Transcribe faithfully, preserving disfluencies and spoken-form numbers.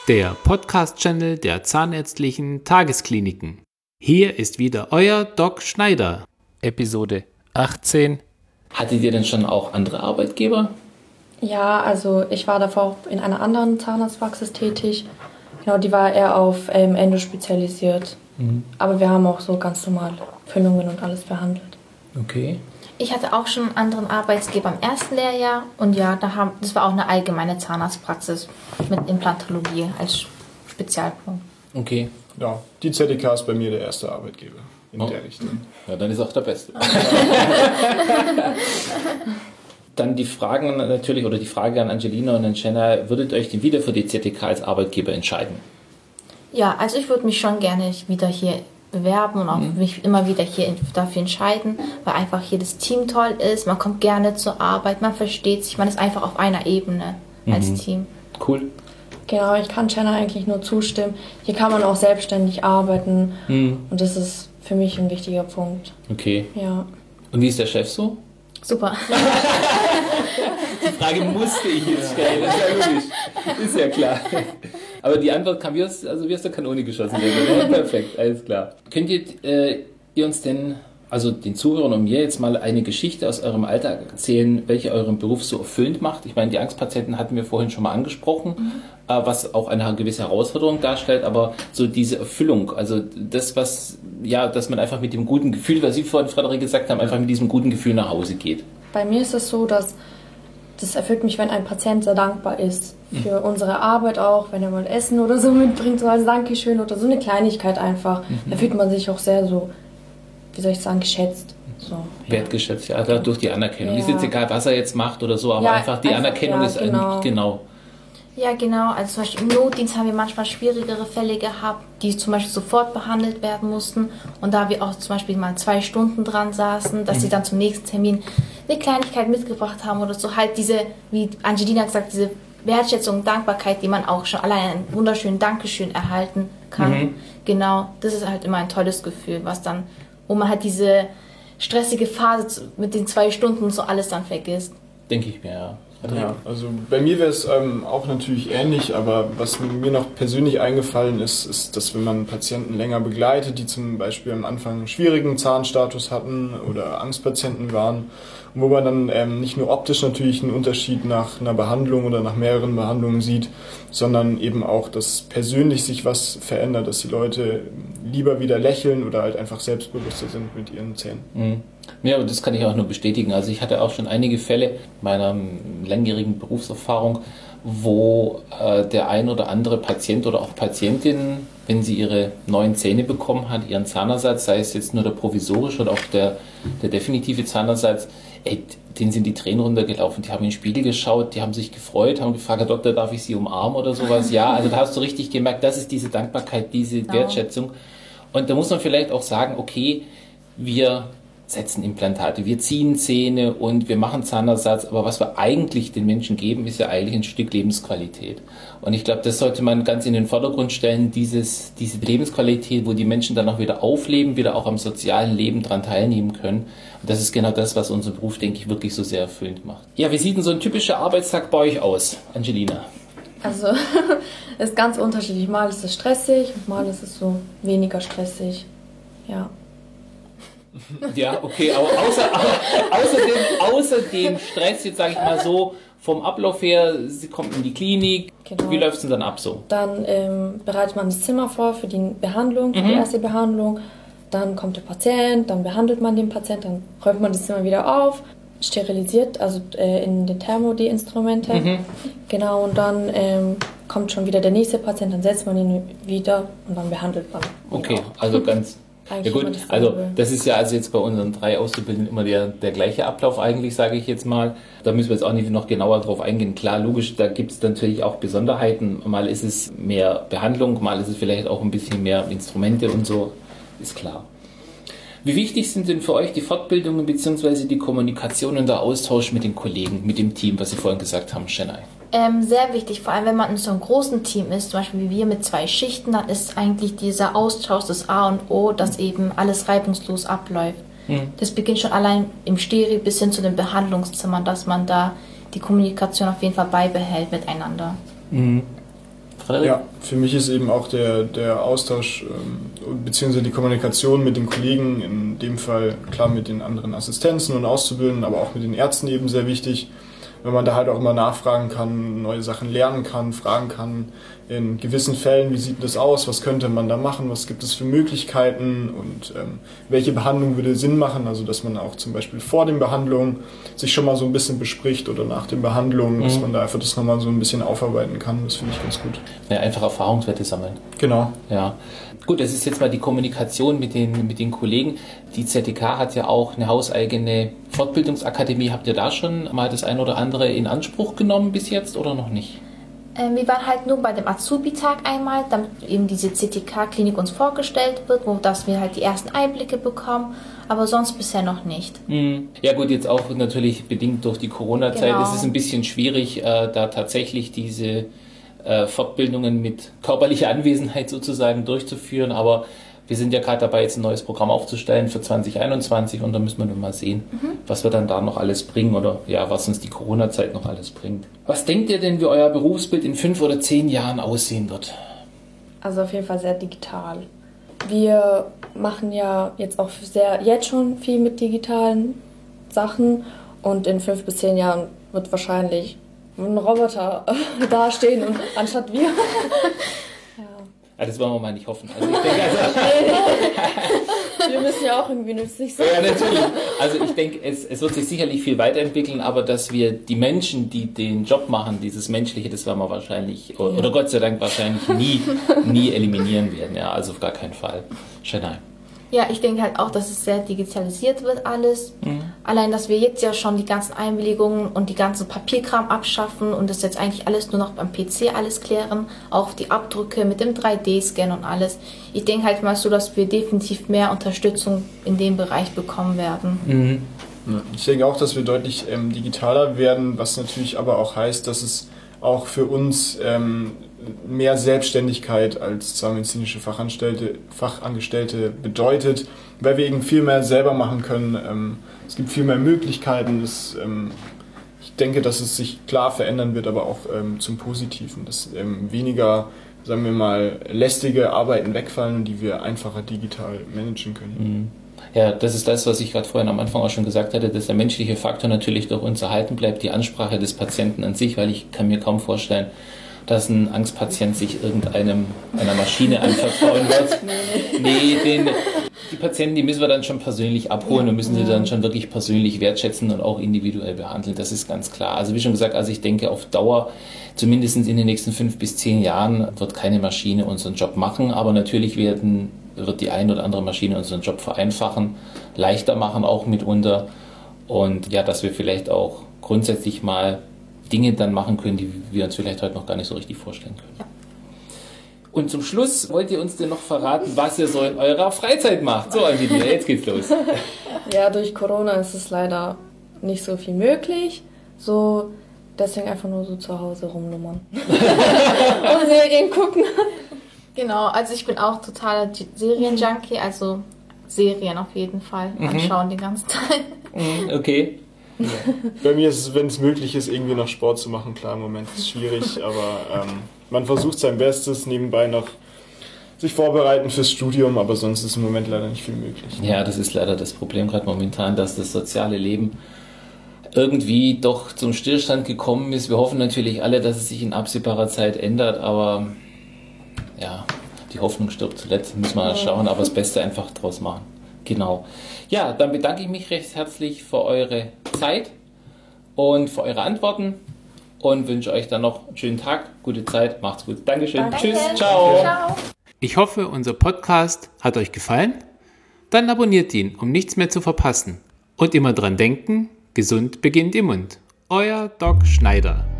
der Podcast-Channel der Zahnärztlichen Tageskliniken. Hier ist wieder euer Doc Schneider. Episode achtzehn. Hattet ihr denn schon auch andere Arbeitgeber? Ja, also ich war davor in einer anderen Zahnarztpraxis tätig. Genau, die war eher auf ähm, Endo spezialisiert. Mhm. Aber wir haben auch so ganz normal Füllungen und alles behandelt. Okay. Ich hatte auch schon einen anderen Arbeitsgeber im ersten Lehrjahr und ja, da haben, das war auch eine allgemeine Zahnarztpraxis mit Implantologie als Spezialpunkt. Okay. Ja, die Z D K ist bei mir der erste Arbeitgeber in oh. der Richtung. Ja, dann ist auch der Beste. Dann die Fragen natürlich, oder die Frage an Angelina und an Jenna, würdet ihr euch denn wieder für die Z D K als Arbeitgeber entscheiden? Ja, also ich würde mich schon gerne wieder hier bewerben und auch mhm. mich immer wieder hier dafür entscheiden, weil einfach hier das Team toll ist, man kommt gerne zur Arbeit, man versteht sich, man ist einfach auf einer Ebene mhm. als Team. Cool. Genau, ich kann Jenna eigentlich nur zustimmen. Hier kann man auch selbstständig arbeiten mhm. und das ist für mich ein wichtiger Punkt. Okay. Ja. Und wie ist der Chef so? Super. Die Frage musste ich jetzt stellen, das ist ja logisch. Ist ja klar. Aber die Antwort kam, wie aus, also wie aus der Kanone geschossen. Ja, perfekt, alles klar. Könnt ihr, äh, ihr uns denn, also den Zuhörern und mir jetzt mal eine Geschichte aus eurem Alltag erzählen, welche euren Beruf so erfüllend macht? Ich meine, die Angstpatienten hatten wir vorhin schon mal angesprochen, mhm. äh, was auch eine gewisse Herausforderung darstellt, aber so diese Erfüllung, also das, was, ja, dass man einfach mit dem guten Gefühl, was Sie vorhin, Frederik, gesagt haben, einfach mit diesem guten Gefühl nach Hause geht. Bei mir ist es so, dass das erfüllt mich, wenn ein Patient sehr dankbar ist für mhm. unsere Arbeit auch, wenn er mal Essen oder so mitbringt, so als Dankeschön oder so eine Kleinigkeit einfach. Mhm. Da fühlt man sich auch sehr so, wie soll ich sagen, geschätzt. So, ja. Wertgeschätzt, ja, also durch die Anerkennung. Ja. Ist jetzt egal, was er jetzt macht oder so, aber ja, einfach die einfach, Anerkennung ja, ist genau. Ein, genau. Ja, genau. Also zum Beispiel im Notdienst haben wir manchmal schwierigere Fälle gehabt, die zum Beispiel sofort behandelt werden mussten. Und da wir auch zum Beispiel mal zwei Stunden dran saßen, dass mhm. sie dann zum nächsten Termin eine Kleinigkeit mitgebracht haben oder so. Halt diese, wie Angelina gesagt, diese Wertschätzung, Dankbarkeit, die man auch schon allein einen wunderschönen Dankeschön erhalten kann. Mhm. Genau, das ist halt immer ein tolles Gefühl, was dann, wo man halt diese stressige Phase mit den zwei Stunden und so alles dann vergisst. Denke ich mir, ja. Ja, also bei mir wäre es ähm, auch natürlich ähnlich, aber was mir noch persönlich eingefallen ist, ist, dass wenn man Patienten länger begleitet, die zum Beispiel am Anfang einen schwierigen Zahnstatus hatten oder Angstpatienten waren, wo man dann ähm, nicht nur optisch natürlich einen Unterschied nach einer Behandlung oder nach mehreren Behandlungen sieht, sondern eben auch, dass persönlich sich was verändert, dass die Leute lieber wieder lächeln oder halt einfach selbstbewusster sind mit ihren Zähnen. Mhm. Ja, aber das kann ich auch nur bestätigen. Also ich hatte auch schon einige Fälle meiner langjährigen Berufserfahrung, wo äh, der ein oder andere Patient oder auch Patientin, wenn sie ihre neuen Zähne bekommen hat, ihren Zahnersatz, sei es jetzt nur der provisorische oder auch der, der definitive Zahnersatz, ey, denen sind die Tränen runtergelaufen, die haben in den Spiegel geschaut, die haben sich gefreut, haben gefragt, Herr Doktor, darf ich Sie umarmen oder sowas? Ja, also da hast du richtig gemerkt, das ist diese Dankbarkeit, diese genau. Wertschätzung. Und da muss man vielleicht auch sagen, okay, wir setzen Implantate, wir ziehen Zähne und wir machen Zahnersatz, aber was wir eigentlich den Menschen geben, ist ja eigentlich ein Stück Lebensqualität. Und ich glaube, das sollte man ganz in den Vordergrund stellen, dieses, diese Lebensqualität, wo die Menschen dann auch wieder aufleben, wieder auch am sozialen Leben dran teilnehmen können. Und das ist genau das, was unseren Beruf, denke ich, wirklich so sehr erfüllend macht. Ja, wie sieht denn so ein typischer Arbeitstag bei euch aus, Angelina? Also, es ist ganz unterschiedlich. Mal ist es stressig, mal ist es so weniger stressig. Ja. Ja, okay, aber außer, außer, dem, außer dem Stress, jetzt sage ich mal so, vom Ablauf her, sie kommt in die Klinik, genau. Wie läuft es denn dann ab so? Dann ähm, bereitet man das Zimmer vor für die Behandlung, für mhm. die erste Behandlung. Dann kommt der Patient, dann behandelt man den Patienten, dann räumt man das Zimmer wieder auf, sterilisiert, also äh, in den Thermo die Instrumente. Mhm. Genau, und dann ähm, kommt schon wieder der nächste Patient, dann setzt man ihn wieder und dann behandelt man. Okay, wieder. Also ganz... Ja gut, also das ist ja also jetzt bei unseren drei Auszubildenden immer der, der gleiche Ablauf eigentlich, sage ich jetzt mal. Da müssen wir jetzt auch nicht noch genauer drauf eingehen. Klar, logisch, da gibt es natürlich auch Besonderheiten. Mal ist es mehr Behandlung, mal ist es vielleicht auch ein bisschen mehr Instrumente und so, ist klar. Wie wichtig sind denn für euch die Fortbildungen bzw. die Kommunikation und der Austausch mit den Kollegen, mit dem Team, was Sie vorhin gesagt haben, Chennai? Ähm, sehr wichtig, vor allem wenn man in so einem großen Team ist, zum Beispiel wie wir mit zwei Schichten, dann ist eigentlich dieser Austausch das A und O, dass eben alles reibungslos abläuft. Mhm. Das beginnt schon allein im Stereo bis hin zu den Behandlungszimmern, dass man da die Kommunikation auf jeden Fall beibehält miteinander. Mhm. Frederik? Ja, für mich ist eben auch der, der Austausch ähm, bzw. die Kommunikation mit den Kollegen, in dem Fall klar mit den anderen Assistenzen und Auszubildenden, aber auch mit den Ärzten eben sehr wichtig, wenn man da halt auch immer nachfragen kann, neue Sachen lernen kann, fragen kann, in gewissen Fällen, wie sieht das aus, was könnte man da machen, was gibt es für Möglichkeiten und ähm, welche Behandlung würde Sinn machen, also dass man auch zum Beispiel vor den Behandlungen sich schon mal so ein bisschen bespricht oder nach den Behandlungen, mhm. dass man da einfach das nochmal so ein bisschen aufarbeiten kann, das finde ich ganz gut. Ja, einfach Erfahrungswerte sammeln. Genau. Ja. Gut, das ist jetzt mal die Kommunikation mit den, mit den Kollegen. Die Z D K hat ja auch eine hauseigene Fortbildungsakademie. Habt ihr da schon mal das ein oder andere in Anspruch genommen bis jetzt oder noch nicht? Ähm, wir waren halt nur bei dem Azubi-Tag einmal, damit eben diese Z D K-Klinik uns vorgestellt wird, wo dass wir halt die ersten Einblicke bekommen, aber sonst bisher noch nicht. Mhm. Ja gut, jetzt auch natürlich bedingt durch die Corona-Zeit. Genau. Es ist ein bisschen schwierig, äh, da tatsächlich diese äh, Fortbildungen mit körperlicher Anwesenheit sozusagen durchzuführen, aber wir sind ja gerade dabei, jetzt ein neues Programm aufzustellen für zwanzig einundzwanzig und da müssen wir dann mal sehen, mhm. was wir dann da noch alles bringen oder ja, was uns die Corona-Zeit noch alles bringt. Was denkt ihr denn, wie euer Berufsbild in fünf oder zehn Jahren aussehen wird? Also auf jeden Fall sehr digital. Wir machen ja jetzt auch sehr, jetzt schon viel mit digitalen Sachen und in fünf bis zehn Jahren wird wahrscheinlich ein Roboter dastehen und anstatt wir. Ja, das wollen wir mal nicht hoffen. Also ich denke, also wir müssen ja auch irgendwie nützlich sein. Ja, natürlich. Also ich denke, es, es wird sich sicherlich viel weiterentwickeln, aber dass wir die Menschen, die den Job machen, dieses Menschliche, das werden wir wahrscheinlich, oder, oder Gott sei Dank wahrscheinlich nie, nie eliminieren werden. Ja, also auf gar keinen Fall. Schönheim. Ja, ich denke halt auch, dass es sehr digitalisiert wird alles. Mhm. Allein, dass wir jetzt ja schon die ganzen Einwilligungen und die ganzen Papierkram abschaffen und das jetzt eigentlich alles nur noch beim P C alles klären, auch die Abdrücke mit dem drei D-Scan und alles. Ich denke halt mal so, dass wir definitiv mehr Unterstützung in dem Bereich bekommen werden. Mhm. Ich denke auch, dass wir deutlich ähm, digitaler werden, was natürlich aber auch heißt, dass es auch für uns ähm, mehr Selbstständigkeit als zahnmedizinische Fachangestellte, Fachangestellte bedeutet, weil wir eben viel mehr selber machen können. Ähm, es gibt viel mehr Möglichkeiten. Das, ähm, ich denke, dass es sich klar verändern wird, aber auch ähm, zum Positiven, dass ähm, weniger, sagen wir mal, lästige Arbeiten wegfallen und die wir einfacher digital managen können. Ja, das ist das, was ich gerade vorhin am Anfang auch schon gesagt hatte, dass der menschliche Faktor natürlich durch uns erhalten bleibt, die Ansprache des Patienten an sich, weil ich kann mir kaum vorstellen, dass ein Angstpatient sich irgendeinem einer Maschine anvertrauen wird. Nee, den, die Patienten, die müssen wir dann schon persönlich abholen und müssen sie dann schon wirklich persönlich wertschätzen und auch individuell behandeln. Das ist ganz klar. Also wie schon gesagt, also ich denke auf Dauer, zumindest in den nächsten fünf bis zehn Jahren, wird keine Maschine unseren Job machen, aber natürlich werden, wird die eine oder andere Maschine unseren Job vereinfachen, leichter machen auch mitunter und ja, dass wir vielleicht auch grundsätzlich mal Dinge dann machen können, die wir uns vielleicht heute noch gar nicht so richtig vorstellen können. Ja. Und zum Schluss wollt ihr uns denn noch verraten, was ihr so in eurer Freizeit macht. So, Angelina, jetzt geht's los. Ja, durch Corona ist es leider nicht so viel möglich. So, deswegen einfach nur so zu Hause rumnummern. Und Serien gucken. Genau, also ich bin auch totaler Serienjunkie, also Serien auf jeden Fall anschauen mhm. den ganzen Tag. Okay. Ja. Bei mir ist es, wenn es möglich ist, irgendwie noch Sport zu machen. Klar, im Moment ist es schwierig, aber ähm, man versucht sein Bestes, nebenbei noch sich vorbereiten fürs Studium, aber sonst ist im Moment leider nicht viel möglich. Ja, das ist leider das Problem gerade momentan, dass das soziale Leben irgendwie doch zum Stillstand gekommen ist. Wir hoffen natürlich alle, dass es sich in absehbarer Zeit ändert, aber ja, die Hoffnung stirbt zuletzt, müssen wir mal schauen, aber das Beste einfach draus machen. Genau. Ja, dann bedanke ich mich recht herzlich für eure Zeit und für eure Antworten und wünsche euch dann noch einen schönen Tag, gute Zeit, macht's gut. Dankeschön. Danke. Tschüss, ciao. Ciao. Ich hoffe, unser Podcast hat euch gefallen. Dann abonniert ihn, um nichts mehr zu verpassen. Und immer dran denken, gesund beginnt im Mund. Euer Doc Schneider.